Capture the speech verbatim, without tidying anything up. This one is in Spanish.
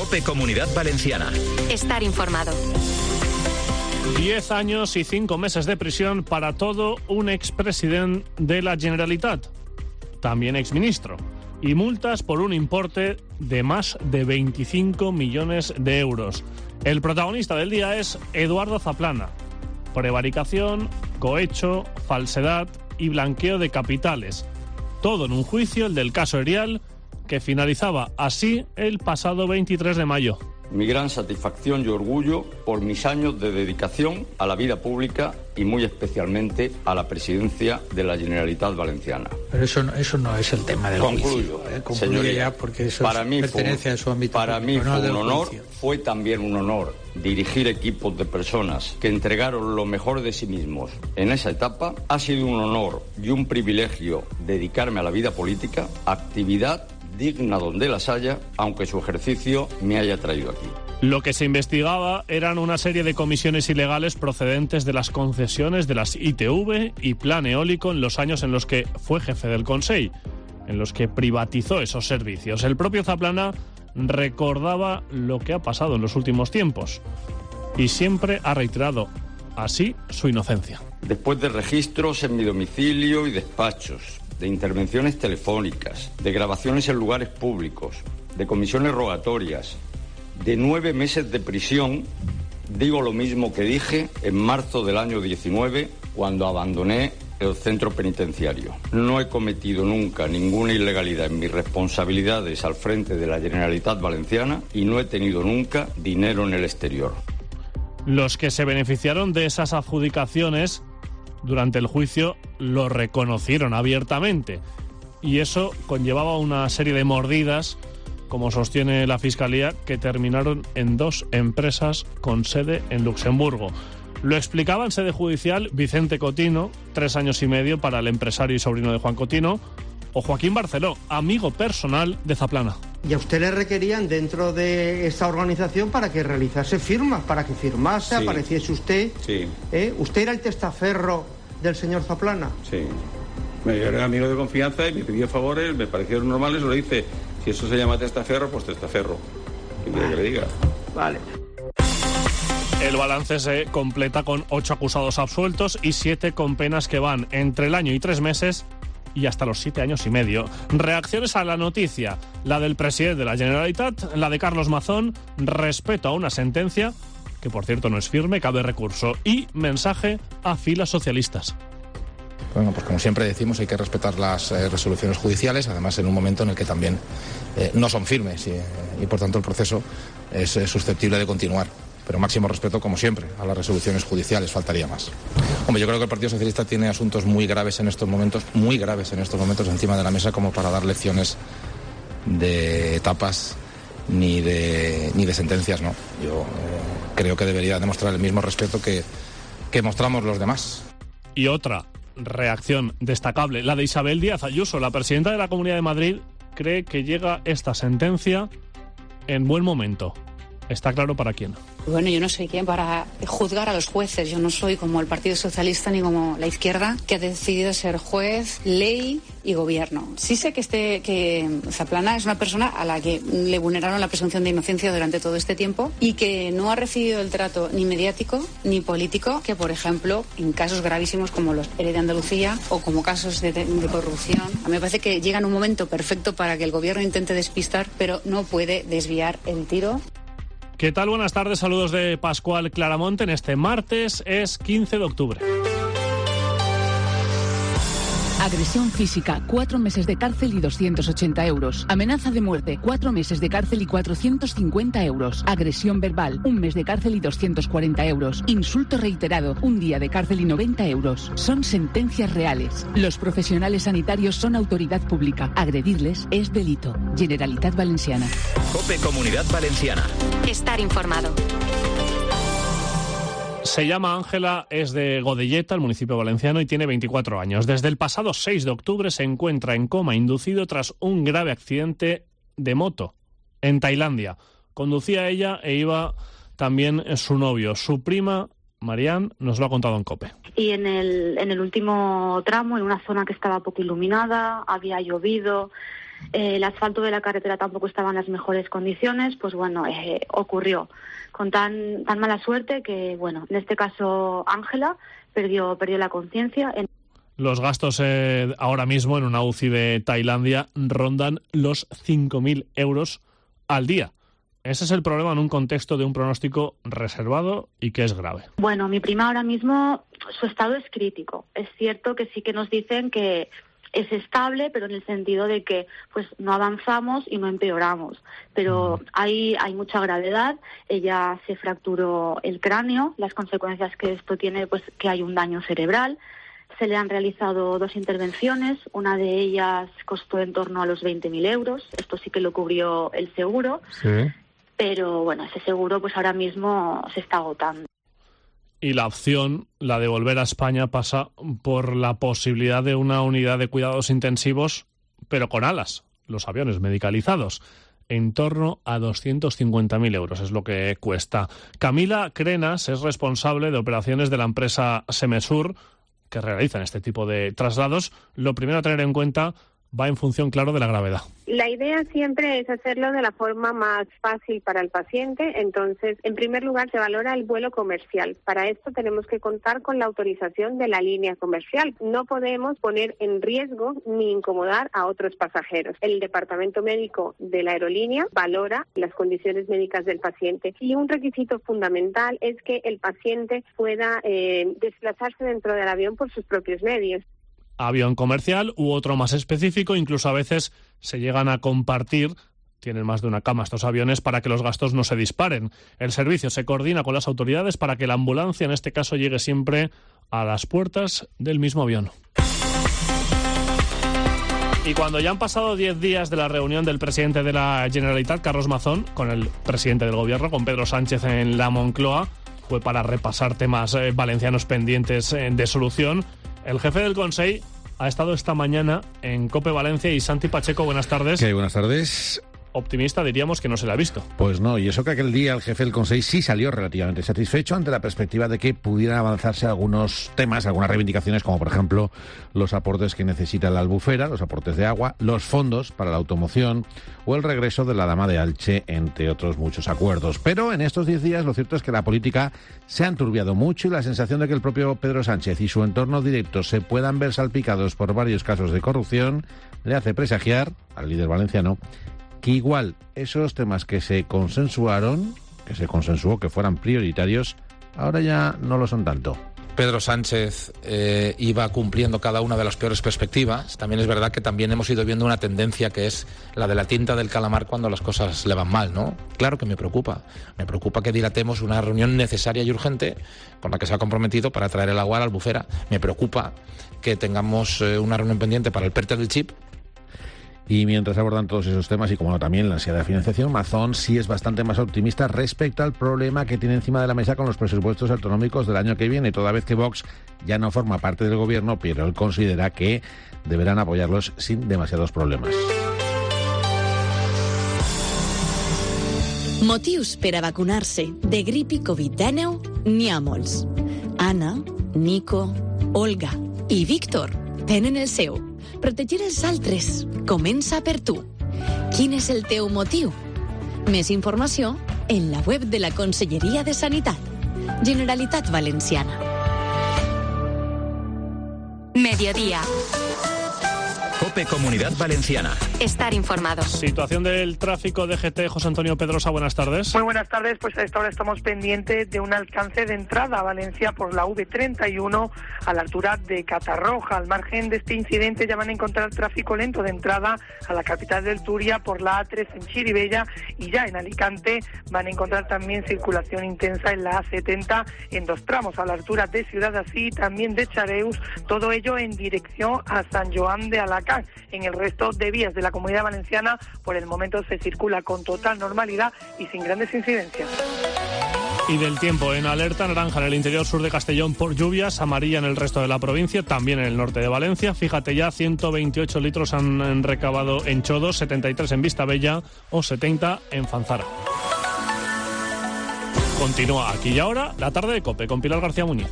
COPE Comunidad Valenciana. Estar informado. Diez años y cinco meses de prisión para todo un expresidente de la Generalitat, también exministro, y multas por un importe de más de veinticinco millones de euros. El protagonista del día es Eduardo Zaplana. Prevaricación, cohecho, falsedad y blanqueo de capitales. Todo en un juicio, el del caso Erial, que finalizaba así el pasado veintitrés de mayo. Mi gran satisfacción y orgullo por mis años de dedicación a la vida pública y muy especialmente a la presidencia de la Generalitat Valenciana. Pero eso no, eso no es el tema del Concluyo, juicio. ¿eh? Concluye señoría, ya porque eso para es, mí pertenece fue, a su ámbito Para público, mí no fue del un honor, juicio. fue también un honor dirigir equipos de personas que entregaron lo mejor de sí mismos en esa etapa. Ha sido un honor y un privilegio dedicarme a la vida política, actividad digna donde las haya, aunque su ejercicio me haya traído aquí. Lo que se investigaba eran una serie de comisiones ilegales procedentes de las concesiones de las I T V y Plan Eólico en los años en los que fue jefe del Consell, en los que privatizó esos servicios. El propio Zaplana recordaba lo que ha pasado en los últimos tiempos y siempre ha reiterado así su inocencia. Después de registros en mi domicilio y despachos, de intervenciones telefónicas, de grabaciones en lugares públicos, de comisiones rogatorias, de nueve meses de prisión, digo lo mismo que dije en marzo del año diecinueve, cuando abandoné el centro penitenciario. No he cometido nunca ninguna ilegalidad en mis responsabilidades al frente de la Generalitat Valenciana y no he tenido nunca dinero en el exterior. Los que se beneficiaron de esas adjudicaciones durante el juicio lo reconocieron abiertamente y eso conllevaba una serie de mordidas, como sostiene la Fiscalía, que terminaron en dos empresas con sede en Luxemburgo. Lo explicaba en sede judicial Vicente Cotino, tres años y medio para el empresario y sobrino de Juan Cotino, o Joaquín Barceló, amigo personal de Zaplana. Y a usted le requerían dentro de esta organización para que realizase firmas, para que firmase, sí. Apareciese usted. Sí. ¿Eh? ¿Usted era el testaferro del señor Zaplana? Sí. Yo era amigo de confianza y me pidió favores, me parecieron normales, lo hice. Si eso se llama testaferro, pues testaferro. ¿Qué quiere que le diga? Vale. El balance se completa con ocho acusados absueltos y siete con penas que van entre el año y tres meses y hasta los siete años y medio. Reacciones a la noticia, la del presidente de la Generalitat, la de Carlos Mazón, respeto a una sentencia, que por cierto no es firme, cabe recurso, y mensaje a filas socialistas. Bueno, pues como siempre decimos, hay que respetar las eh, resoluciones judiciales, además en un momento en el que también eh, no son firmes y, y por tanto el proceso es eh, susceptible de continuar. Pero máximo respeto, como siempre, a las resoluciones judiciales, faltaría más. Hombre, yo creo que el Partido Socialista tiene asuntos muy graves en estos momentos, muy graves en estos momentos encima de la mesa como para dar lecciones de etapas ni de, ni de sentencias, ¿no? Yo eh, creo que debería demostrar el mismo respeto que, que mostramos los demás. Y otra reacción destacable, la de Isabel Díaz Ayuso, la presidenta de la Comunidad de Madrid, cree que llega esta sentencia en buen momento. Está claro para quién. Bueno, yo no soy quien para juzgar a los jueces. Yo no soy como el Partido Socialista ni como la izquierda, que ha decidido ser juez, ley y gobierno. Sí sé que este que Zaplana es una persona a la que le vulneraron la presunción de inocencia durante todo este tiempo y que no ha recibido el trato ni mediático ni político que, por ejemplo, en casos gravísimos como los E R E de Andalucía o como casos de, de, de corrupción. A mí me parece que llega en un momento perfecto para que el gobierno intente despistar, pero no puede desviar el tiro. ¿Qué tal? Buenas tardes, saludos de Pascual Claramonte. En este martes es quince de octubre. Agresión física, cuatro meses de cárcel y doscientos ochenta euros. Amenaza de muerte, cuatro meses de cárcel y cuatrocientos cincuenta euros. Agresión verbal, un mes de cárcel y doscientos cuarenta euros. Insulto reiterado, un día de cárcel y noventa euros. Son sentencias reales. Los profesionales sanitarios son autoridad pública. Agredirles es delito. Generalitat Valenciana. COPE Comunidad Valenciana. Estar informado. Se llama Ángela, es de Godelleta, el municipio valenciano, y tiene veinticuatro años. Desde el pasado seis de octubre se encuentra en coma inducido tras un grave accidente de moto en Tailandia. Conducía ella e iba también su novio. Su prima, Marianne, nos lo ha contado en COPE. Y en el, en el último tramo, en una zona que estaba poco iluminada, había llovido, eh, el asfalto de la carretera tampoco estaba en las mejores condiciones, pues bueno, eh, ocurrió con tan tan mala suerte que, bueno, en este caso Ángela perdió perdió la conciencia. En... Los gastos eh, ahora mismo en una U C I de Tailandia rondan los cinco mil euros al día. Ese es el problema en un contexto de un pronóstico reservado y que es grave. Bueno, mi prima ahora mismo, su estado es crítico. Es cierto que sí que nos dicen que es estable, pero en el sentido de que pues no avanzamos y no empeoramos. Pero hay, hay mucha gravedad. Ella se fracturó el cráneo. Las consecuencias que esto tiene, pues que hay un daño cerebral. Se le han realizado dos intervenciones. Una de ellas costó en torno a los veinte mil euros. Esto sí que lo cubrió el seguro. Sí. Pero bueno, ese seguro pues ahora mismo se está agotando. Y la opción, la de volver a España, pasa por la posibilidad de una unidad de cuidados intensivos, pero con alas, los aviones medicalizados. En torno a doscientos cincuenta mil euros es lo que cuesta. Camila Crenas es responsable de operaciones de la empresa Semesur, que realizan este tipo de traslados. Lo primero a tener en cuenta va en función, claro, de la gravedad. La idea siempre es hacerlo de la forma más fácil para el paciente. Entonces, en primer lugar, se valora el vuelo comercial. Para esto tenemos que contar con la autorización de la línea comercial. No podemos poner en riesgo ni incomodar a otros pasajeros. El departamento médico de la aerolínea valora las condiciones médicas del paciente. Y un requisito fundamental es que el paciente pueda eh, desplazarse dentro del avión por sus propios medios. Avión comercial u otro más específico, incluso a veces se llegan a compartir, tienen más de una cama estos aviones, para que los gastos no se disparen. El servicio se coordina con las autoridades para que la ambulancia, en este caso, llegue siempre a las puertas del mismo avión. Y cuando ya han pasado diez días de la reunión del presidente de la Generalitat, Carlos Mazón, con el presidente del gobierno, con Pedro Sánchez en la Moncloa, fue para repasar temas eh, valencianos pendientes eh, de solución. El jefe del Consell ha estado esta mañana en COPE Valencia y Santi Pacheco, buenas tardes. ¿Qué? Buenas tardes. Optimista diríamos que no se le ha visto. Pues no, y eso que aquel día el jefe del Consell sí salió relativamente satisfecho ante la perspectiva de que pudieran avanzarse algunos temas, algunas reivindicaciones, como por ejemplo los aportes que necesita la Albufera, los aportes de agua, los fondos para la automoción o el regreso de la Dama de Alche, entre otros muchos acuerdos. Pero en estos diez días lo cierto es que la política se ha enturbiado mucho y la sensación de que el propio Pedro Sánchez y su entorno directo se puedan ver salpicados por varios casos de corrupción le hace presagiar al líder valenciano que igual esos temas que se consensuaron, que se consensuó que fueran prioritarios, ahora ya no lo son tanto. Pedro Sánchez eh, iba cumpliendo cada una de las peores perspectivas. También es verdad que también hemos ido viendo una tendencia que es la de la tinta del calamar cuando las cosas le van mal, ¿no? Claro que me preocupa. Me preocupa que dilatemos una reunión necesaria y urgente con la que se ha comprometido para traer el agua a la Albufera. Me preocupa que tengamos eh, una reunión pendiente para el PERTE del chip. Y mientras abordan todos esos temas y como no, también la ansiedad de financiación, Mazón sí es bastante más optimista respecto al problema que tiene encima de la mesa con los presupuestos autonómicos del año que viene, toda vez que Vox ya no forma parte del gobierno, pero él considera que deberán apoyarlos sin demasiados problemas. Motius per a vacunar-se de grip i covid dinou n'hi ha molts. Anna, Nico, Olga i Víctor tenen el seu. Protegir els altres comença per tu. Quin és el teu motiu? Més informació en la web de la Conselleria de Sanitat. Generalitat Valenciana. Mediodía. COPE Comunidad Valenciana. Estar informado. Situación del tráfico de G T, José Antonio Pedrosa, buenas tardes. Muy buenas tardes, pues a esta hora estamos pendientes de un alcance de entrada a Valencia por la V treinta y uno a la altura de Catarroja. Al margen de este incidente ya van a encontrar tráfico lento de entrada a la capital del Turia por la A tres en Chirivella y ya en Alicante van a encontrar también circulación intensa en la A setenta en dos tramos a la altura de Ciudad Así y también de Chareus, todo ello en dirección a San Joan de Alacant. En el resto de vías de la Comunidad Valenciana por el momento se circula con total normalidad y sin grandes incidencias. Y del tiempo, en alerta naranja en el interior sur de Castellón por lluvias, amarilla en el resto de la provincia, también en el norte de Valencia. Fíjate ya, ciento veintiocho litros han recabado en Chodos, setenta y tres en Vistabella o setenta en Fanzara. Continúa aquí y ahora la tarde de COPE con Pilar García Muñiz.